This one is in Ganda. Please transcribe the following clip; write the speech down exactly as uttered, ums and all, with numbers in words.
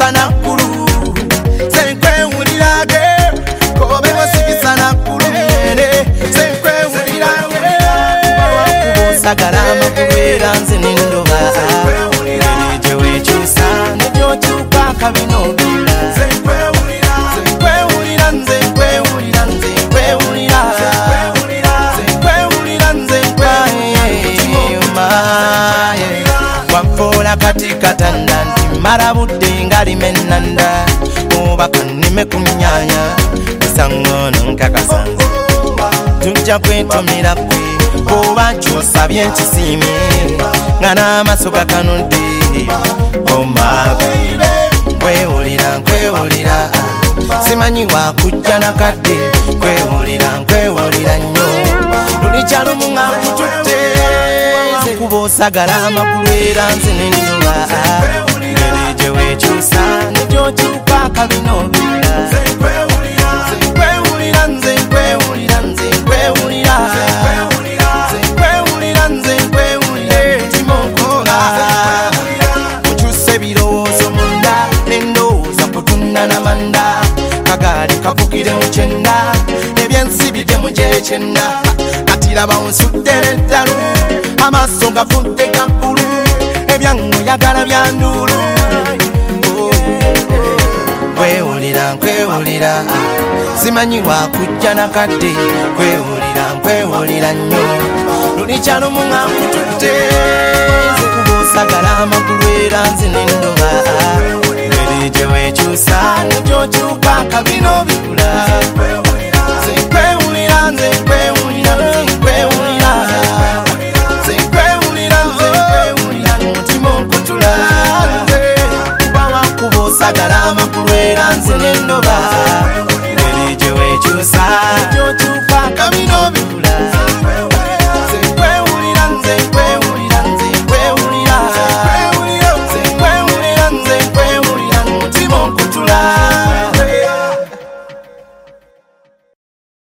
wasikisa nakulu senkwewulirage kobe wasikisa nakulu senkwewulirage sagala amakulu era nze nendoba ereje wekyusa nebyokyuka kabinobira senkwewulira nze nkwewulira nze nkwewulira senkwewulira nze nkwewulira wampola kati katanda nti marabudde nga limenanda oba kanime kumyanya esangono nkakasanze tujja kwetomera kwe oba kyusa byenkisiimye nga n'amaaso gakanudde omabe nkwewulira nkwewulira simanyi wakujja nakadde nkwewulira nkwewulira nnyo lulikyalumu nga nkututte kuba osagala amakulu era nze nendoba ereje wekyusa nebyokyuka kabinobira senkwewulira nze nkwewulira nze nkwewulira senkwewulira nze nkwewulira mutima okola okyusa ebirowoozo munda nendowooza kutunda namanda kagaali kavugire mu kyenda ebyensi bidde mu gyekyenda katiraba onsuddere eddalu amaaso gafudde gabbulu ebyangoyagala byanduulu nkwewulira nkwewulira simanyi wakujja nakadde nkwewulira nkwewulira nnyo lulikyalumu nga nkututte nze kuba osagala amakulu era nze nendoba ereje wekyusa nebyokyuka kabino bikula